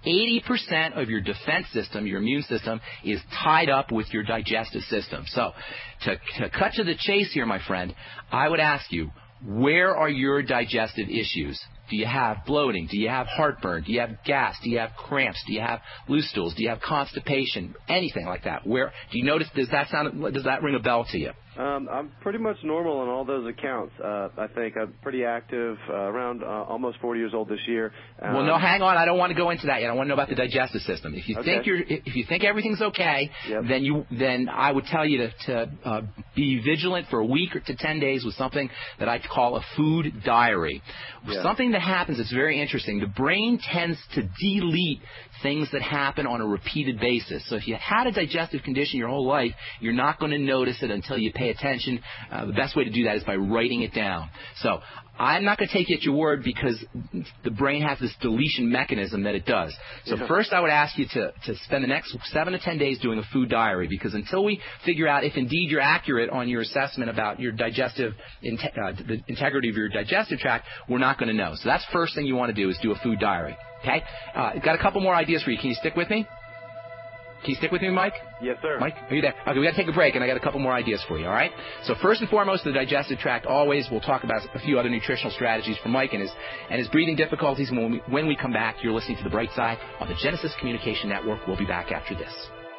80% of your defense system, your immune system, is tied up with your digestive system. So to cut to the chase here, my friend, I would ask you, where are your digestive issues? Do you have bloating? Do you have heartburn? Do you have gas? Do you have cramps? Do you have loose stools? Do you have constipation? Anything like that? Where do you notice? Does that ring a bell to you? I'm pretty much normal on all those accounts. I think I'm pretty active, around almost 40 years old this year. Well, no, hang on. I don't want to go into that yet. I want to know about the digestive system. If you think everything's okay, yep, then I would tell you to be vigilant for a week or to 10 days with something that I call a food diary. Yeah. Something that happens that's very interesting. The brain tends to delete things that happen on a repeated basis. So if you had a digestive condition your whole life, you're not going to notice it until you pay attention. The best way to do that is by writing it down. So I'm not going to take you at your word because the brain has this deletion mechanism that it does. So first I would ask you to spend the next 7 to 10 days doing a food diary, because until we figure out if indeed you're accurate on your assessment about your digestive, the integrity of your digestive tract, we're not going to know. So that's the first thing you want to do is do a food diary. Okay? Got a couple more ideas for you. Can you stick with me? Can you stick with me, Mike? Yes, sir. Mike, are you there? Okay, we got to take a break, and I got a couple more ideas for you, all right? So first and foremost, the digestive tract, always, we'll talk about a few other nutritional strategies for Mike and his breathing difficulties. And when we come back, you're listening to The Bright Side on the Genesis Communication Network. We'll be back after this.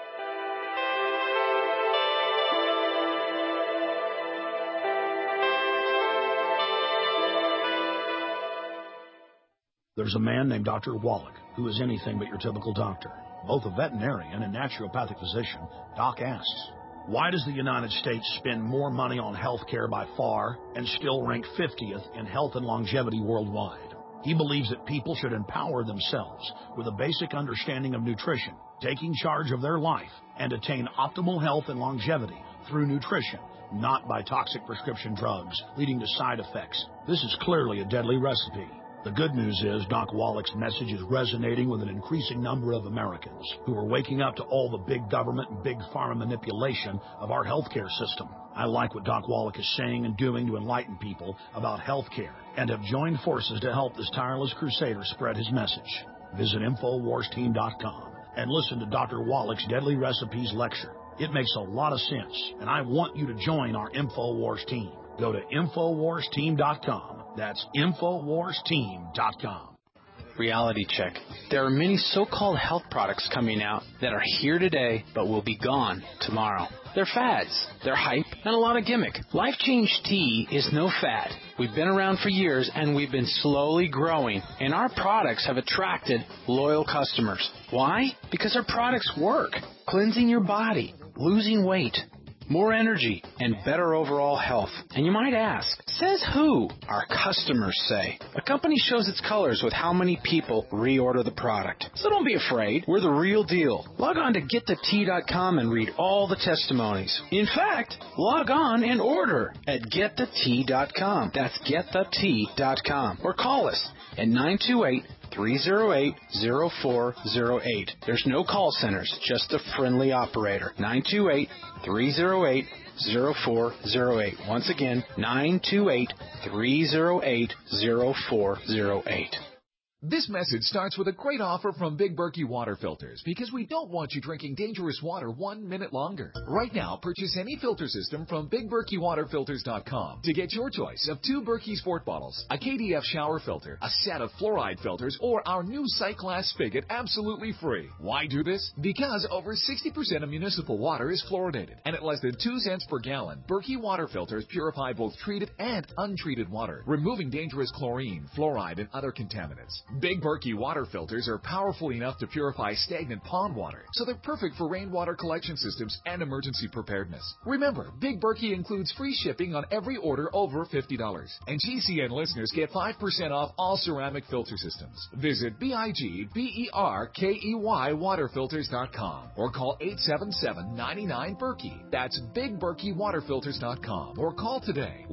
There's a man named Dr. Wallach who is anything but your typical doctor. Both a veterinarian and naturopathic physician, Doc asks, why does the United States spend more money on health care by far and still rank 50th in health and longevity worldwide? He believes that people should empower themselves with a basic understanding of nutrition, taking charge of their life, and attain optimal health and longevity through nutrition, not by toxic prescription drugs leading to side effects. This is clearly a deadly recipe. The good news is Doc Wallach's message is resonating with an increasing number of Americans who are waking up to all the big government and big pharma manipulation of our healthcare system. I like what Doc Wallach is saying and doing to enlighten people about healthcare and have joined forces to help this tireless crusader spread his message. Visit InfoWarsTeam.com and listen to Dr. Wallach's Deadly Recipes lecture. It makes a lot of sense, and I want you to join our InfoWars team. Go to InfoWarsTeam.com. That's InfoWarsTeam.com. Reality check. There are many so-called health products coming out that are here today but will be gone tomorrow. They're fads, they're hype, and a lot of gimmick. Life Change Tea is no fad. We've been around for years and we've been slowly growing, and our products have attracted loyal customers. Why? Because our products work. Cleansing your body, losing weight, more energy, and better overall health. And you might ask, says who? Our customers say. A company shows its colors with how many people reorder the product. So don't be afraid. We're the real deal. Log on to GetTheTea.com and read all the testimonies. In fact, log on and order at GetTheTea.com. That's GetTheTea.com. Or call us at 928 928-308-0408. There's no call centers, just a friendly operator. 928-308-0408. Once again, 928-308-0408. This message starts with a great offer from Big Berkey Water Filters because we don't want you drinking dangerous water 1 minute longer. Right now, purchase any filter system from BigBerkeyWaterFilters.com to get your choice of 2 Berkey Sport bottles, a KDF shower filter, a set of fluoride filters, or our new Cyclass spigot absolutely free. Why do this? Because over 60% of municipal water is fluoridated, and at less than 2 cents per gallon, Berkey Water Filters purify both treated and untreated water, removing dangerous chlorine, fluoride, and other contaminants. Big Berkey water filters are powerful enough to purify stagnant pond water, so they're perfect for rainwater collection systems and emergency preparedness. Remember, Big Berkey includes free shipping on every order over $50, and GCN listeners get 5% off all ceramic filter systems. Visit BIGBERKEY waterfilters.com or call 877-99-BERKEY. That's BigBerkeyWaterFilters.com or call today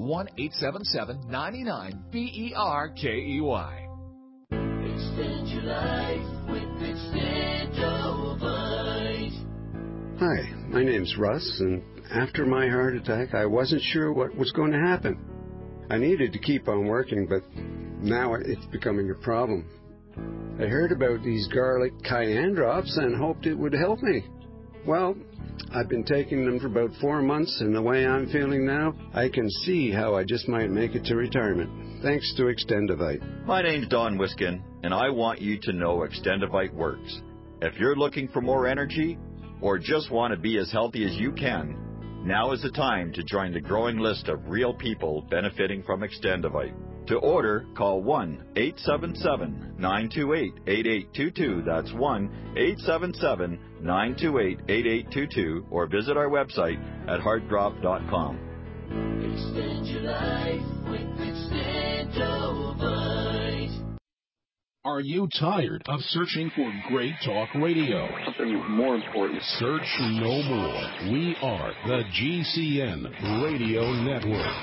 1-877-99-BERKEY. Extend your life with Extendovite. Hi, my name's Russ, and after my heart attack, I wasn't sure what was going to happen. I needed to keep on working, but now it's becoming a problem. I heard about these garlic cayenne drops and hoped it would help me. Well, I've been taking them for about 4 months, and the way I'm feeling now, I can see how I just might make it to retirement. Thanks to Extendovite. My name's Don Wiskin, and I want you to know Extendovite works. If you're looking for more energy or just want to be as healthy as you can, now is the time to join the growing list of real people benefiting from Extendovite. To order, call 1-877-928-8822. That's 1-877-928-8822, or visit our website at heartdrop.com. Extend your life with Extendovite. Are you tired of searching for great talk radio? Something more important. Search no more. We are the GCN Radio Network.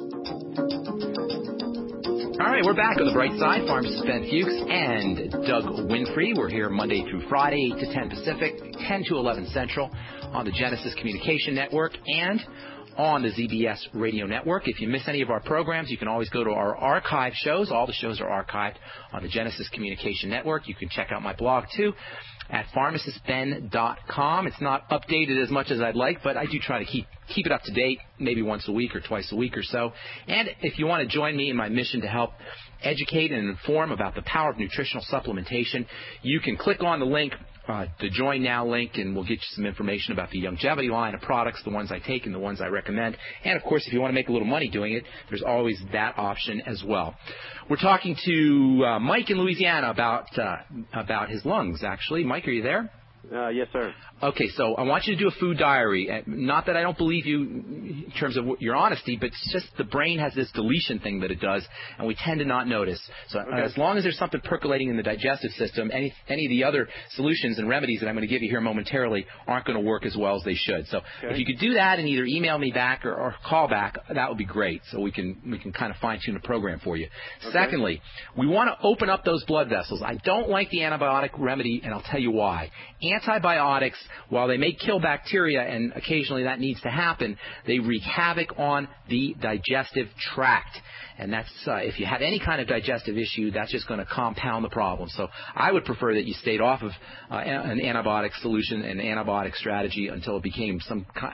All right, we're back on the bright side. Pharmacist Ben Fuchs and Doug Winfrey. We're here Monday through Friday, 8 to 10 Pacific, 10 to 11 Central on the Genesis Communication Network and on the ZBS Radio Network. If you miss any of our programs, you can always go to our archive shows. All the shows are archived on the Genesis Communication Network. You can check out my blog, too, at pharmacistben.com. It's not updated as much as I'd like, but I do try to keep it up to date, maybe once a week or twice a week or so. And if you want to join me in my mission to help educate and inform about the power of nutritional supplementation, you can click on the link, the Join Now link, and we'll get you some information about the longevity line of products, the ones I take and the ones I recommend. And, of course, if you want to make a little money doing it, there's always that option as well. We're talking to Mike in Louisiana about his lungs, actually. Mike, are you there? Yes, sir. Okay, so I want you to do a food diary. Not that I don't believe you in terms of your honesty, but it's just the brain has this deletion thing that it does, and we tend to not notice. So as long as there's something percolating in the digestive system, any of the other solutions and remedies that I'm going to give you here momentarily aren't going to work as well as they should. So if you could do that and either email me back or call back, that would be great. So we can kind of fine-tune the program for you. Okay. Secondly, we want to open up those blood vessels. I don't like the antibiotic remedy, and I'll tell you why. Antibiotics, while they may kill bacteria, and occasionally that needs to happen, they wreak havoc on the digestive tract. And that's if you have any kind of digestive issue, that's just going to compound the problem. So I would prefer that you stayed off of an antibiotic solution and antibiotic strategy until it became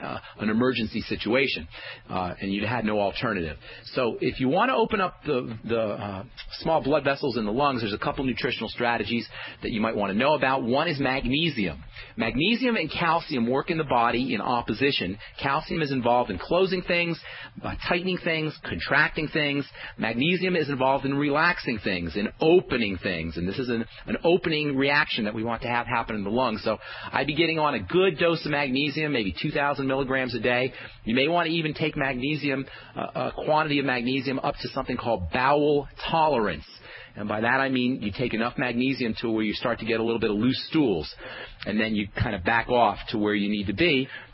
an emergency situation, and you had no alternative. So if you want to open up the small blood vessels in the lungs, there's a couple nutritional strategies that you might want to know about. One is magnesium. Magnesium and calcium work in the body in opposition. Calcium is involved in closing things, tightening things, contracting things. Magnesium is involved in relaxing things, in opening things, and this is an opening reaction that we want to have happen in the lungs. So I'd be getting on a good dose of magnesium, maybe 2,000 milligrams a day. You may want to even take magnesium, a quantity of magnesium up to something called bowel tolerance. And by that I mean you take enough magnesium to where you start to get a little bit of loose stools, and then you kind of back off to where you need to be.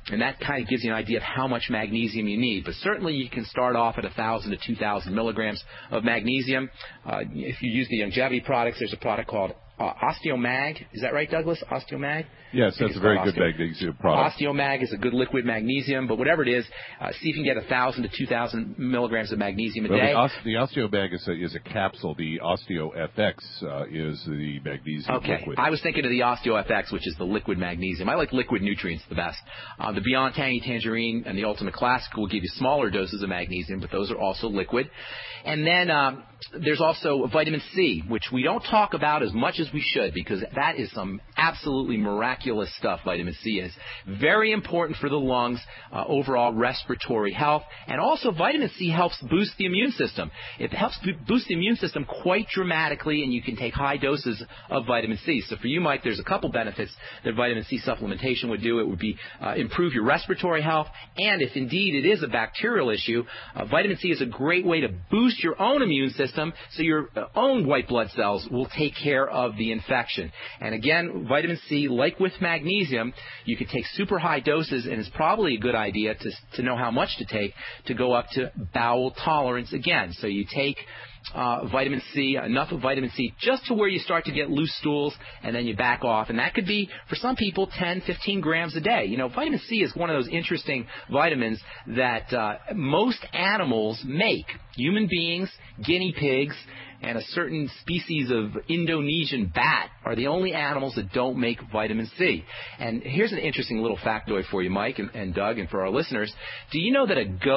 And that kind of gives you an idea of how much magnesium you need. But certainly you can start off at 1,000 to 2,000 milligrams of magnesium. If you use the longevity products, there's a product called Osteomag. Is that right, Douglas? Osteomag? Yes, that's a very good magnesium product. Osteomag is a good liquid magnesium, but whatever it is, see if you can get 1,000 to 2,000 milligrams of magnesium a day. The Osteomag is a capsule. The OsteoFX is the magnesium liquid. I was thinking of the OsteoFX, which is the liquid magnesium. I like liquid nutrients the best. The Beyond Tangy Tangerine and the Ultimate Classic will give you smaller doses of magnesium, but those are also liquid. And then there's also vitamin C, which we don't talk about as much as we should, because that is some absolutely miraculous stuff. Vitamin C is very important for the lungs, overall respiratory health, and also vitamin C helps boost the immune system. It helps boost the immune system quite dramatically, and you can take high doses of vitamin C. So for you, Mike, there's a couple benefits that vitamin C supplementation would do. It would be improve your respiratory health, and if indeed it is a bacterial issue, vitamin C is a great way to boost your own immune system so your own white blood cells will take care of the infection. And again, vitamin C, like with magnesium, you can take super high doses, and it's probably a good idea to know how much to take to go up to bowel tolerance again. So you take vitamin C, enough of vitamin C just to where you start to get loose stools, and then you back off. And that could be, for some people, 10, 15 grams a day. You know, vitamin C is one of those interesting vitamins that most animals make. Human beings, guinea pigs, and a certain species of Indonesian bat are the only animals that don't make vitamin C. And here's an interesting little factoid for you, Mike and Doug, and for our listeners. Do you know that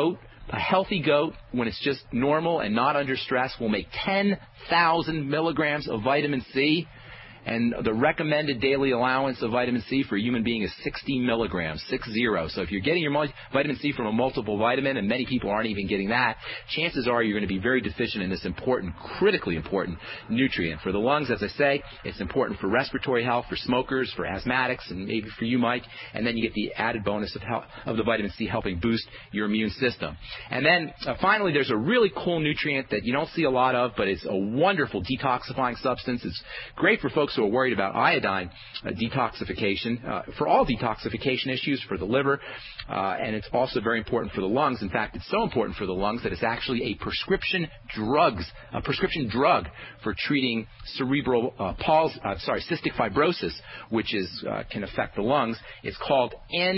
a healthy goat, when it's just normal and not under stress, will make 10,000 milligrams of vitamin C? And the recommended daily allowance of vitamin C for a human being is 60 milligrams, 60. So if you're getting your vitamin C from a multiple vitamin, and many people aren't even getting that, chances are you're going to be very deficient in this important, critically important nutrient. For the lungs, as I say, it's important for respiratory health, for smokers, for asthmatics, and maybe for you, Mike. And then you get the added bonus of the vitamin C helping boost your immune system. And then finally, there's a really cool nutrient that you don't see a lot of, but it's a wonderful detoxifying substance. It's great for folks who are worried about iodine detoxification, for all detoxification issues, for the liver, and it's also very important for the lungs. In fact, it's so important for the lungs that it's actually a prescription drug for treating cystic fibrosis, which can affect the lungs. It's called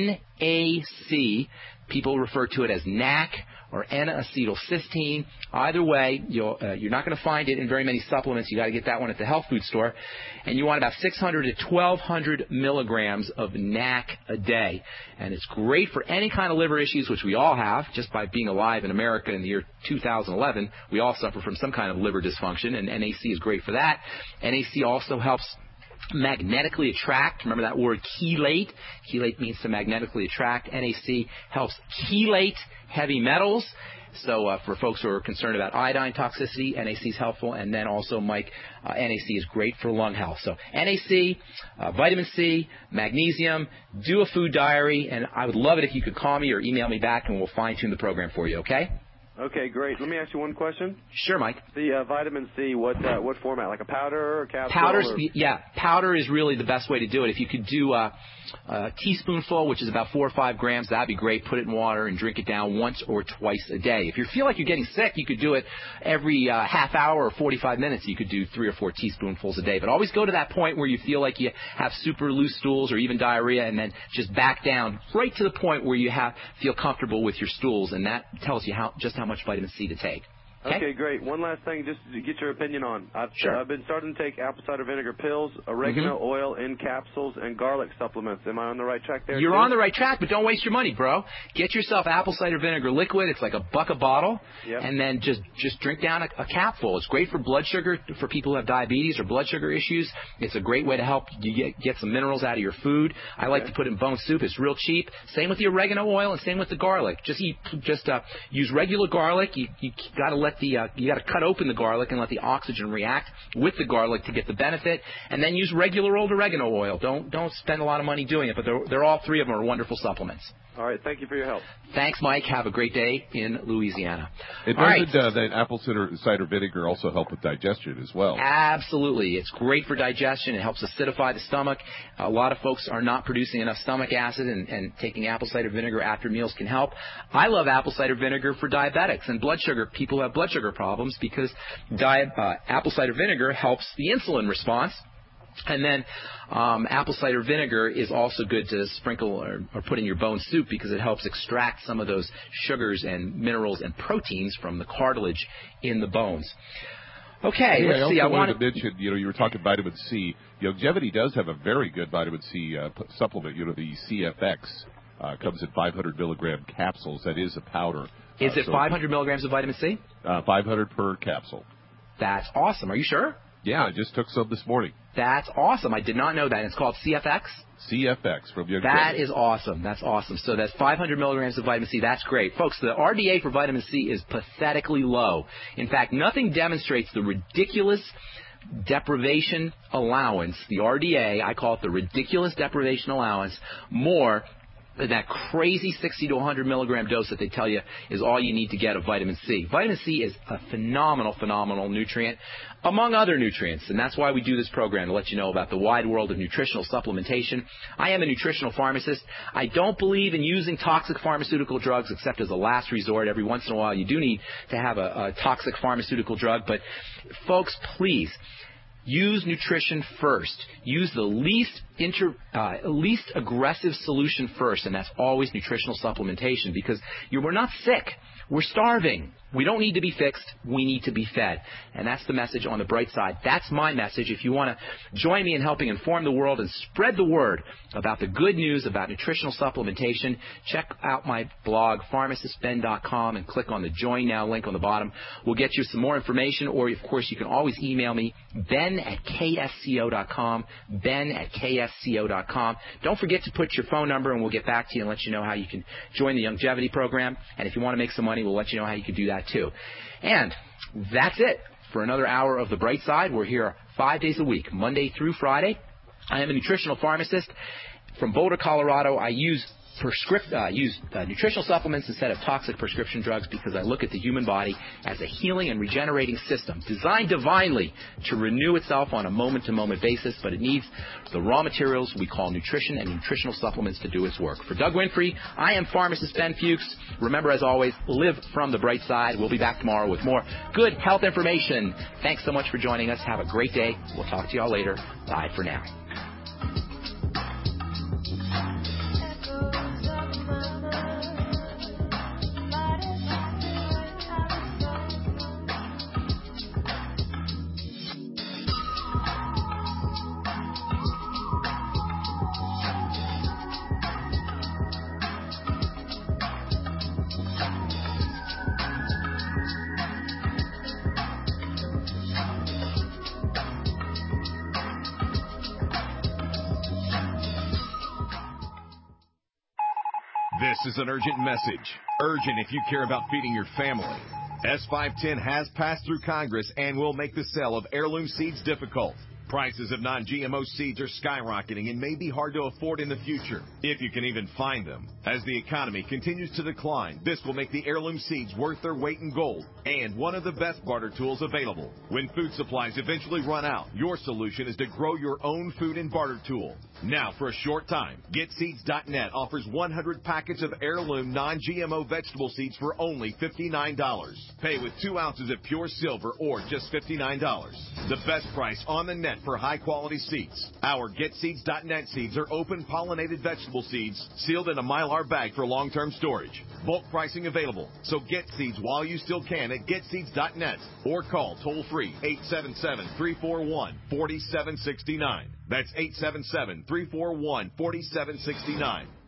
NAC. People refer to it as NAC or N-acetylcysteine. Either way, you're not going to find it in very many supplements. You got to get that one at the health food store. And you want about 600 to 1,200 milligrams of NAC a day. And it's great for any kind of liver issues, which we all have. Just by being alive in America in the year 2011, we all suffer from some kind of liver dysfunction, and NAC is great for that. NAC also helps magnetically attract. Remember that word chelate? Chelate means to magnetically attract. NAC helps chelate heavy metals. So for folks who are concerned about iodine toxicity, NAC is helpful. And then also, Mike, NAC is great for lung health. So NAC, vitamin C, magnesium, do a food diary. And I would love it if you could call me or email me back, and we'll fine-tune the program for you, okay? Okay, great. Let me ask you one question. Sure, Mike. The vitamin C, what format? Like a powder or capsule? Powder is really the best way to do it. If you could do a teaspoonful, which is about 4 or 5 grams, that'd be great. Put it in water and drink it down once or twice a day. If you feel like you're getting sick, you could do it every half hour or 45 minutes. You could do 3 or 4 teaspoonfuls a day. But always go to that point where you feel like you have super loose stools or even diarrhea, and then just back down right to the point where you feel comfortable with your stools, and that tells you just how much vitamin C to take. Okay, great. One last thing, just to get your opinion on. I've been starting to take apple cider vinegar pills, oregano oil in capsules, and garlic supplements. Am I on the right track there? You're on the right track, but don't waste your money, bro. Get yourself apple cider vinegar liquid. It's like $1 a bottle, and then just drink down a capful. It's great for blood sugar, for people who have diabetes or blood sugar issues. It's a great way to help you get some minerals out of your food. I like to put it in bone soup. It's real cheap. Same with the oregano oil and same with the garlic. Just use regular garlic. You got to let you got to cut open the garlic and let the oxygen react with the garlic to get the benefit, and then use regular old oregano oil. Don't spend a lot of money doing it, but they're all three of them are wonderful supplements. All right, thank you for your help. Thanks, Mike. Have a great day in Louisiana. And doesn't that apple cider vinegar also help with digestion as well? Absolutely. It's great for digestion. It helps acidify the stomach. A lot of folks are not producing enough stomach acid, and taking apple cider vinegar after meals can help. I love apple cider vinegar for diabetics and blood sugar. People who have blood sugar problems because apple cider vinegar helps the insulin response. And then apple cider vinegar is also good to sprinkle or put in your bone soup because it helps extract some of those sugars and minerals and proteins from the cartilage in the bones. Okay, let's see. I wanted to mention, you were talking vitamin C. Youngevity does have a very good vitamin C supplement. The CFX comes in 500 milligram capsules. That is a powder. Is it 500 milligrams of vitamin C? 500 per capsule. That's awesome. Are you sure? Yeah, I just took some this morning. That's awesome. I did not know that. It's called CFX? CFX from Youngevity. That is awesome. That's awesome. So that's 500 milligrams of vitamin C. That's great. Folks, the RDA for vitamin C is pathetically low. In fact, nothing demonstrates the ridiculous deprivation allowance, the RDA, I call it the ridiculous deprivation allowance, more that crazy 60 to 100 milligram dose that they tell you is all you need to get of vitamin C. Vitamin C is a phenomenal nutrient, among other nutrients, and that's why we do this program, to let you know about the wide world of nutritional supplementation. I am a nutritional pharmacist. I don't believe in using toxic pharmaceutical drugs except as a last resort. Every once in a while you do need to have a toxic pharmaceutical drug, but folks, please, use nutrition first. Use the least aggressive solution first, and that's always nutritional supplementation, because we're not sick. We're starving. We don't need to be fixed. We need to be fed. And that's the message on the bright side. That's my message. If you want to join me in helping inform the world and spread the word about the good news about nutritional supplementation, check out my blog, pharmacistben.com, and click on the Join Now link on the bottom. We'll get you some more information, or, of course, you can always email me, ben@ksco.com, ben@ksco.com. Don't forget to put your phone number, and we'll get back to you and let you know how you can join the Youngevity program. And if you want to make some money, we'll let you know how you can do that too. And that's it for another hour of The Bright Side. We're here 5 days a week, Monday through Friday. I am a nutritional pharmacist from Boulder, Colorado. I use nutritional supplements instead of toxic prescription drugs because I look at the human body as a healing and regenerating system designed divinely to renew itself on a moment-to-moment basis, but it needs the raw materials we call nutrition and nutritional supplements to do its work. For Doug Winfrey, I am pharmacist Ben Fuchs. Remember, as always, live from the bright side. We'll be back tomorrow with more good health information. Thanks so much for joining us. Have a great day. We'll talk to you all later. Bye for now. This is an urgent message. Urgent if you care about feeding your family. S510 has passed through Congress and will make the sale of heirloom seeds difficult. Prices of non-GMO seeds are skyrocketing and may be hard to afford in the future, if you can even find them. As the economy continues to decline, this will make the heirloom seeds worth their weight in gold and one of the best barter tools available. When food supplies eventually run out, your solution is to grow your own food and barter tool. Now, for a short time, GetSeeds.net offers 100 packets of heirloom non-GMO vegetable seeds for only $59. Pay with 2 ounces of pure silver or just $59. The best price on the net for high-quality seeds. Our GetSeeds.net seeds are open pollinated vegetable seeds sealed in a Mylar bag for long-term storage. Bulk pricing available, so get seeds while you still can at GetSeeds.net or call toll-free 877-341-4769. That's 877-341-4769.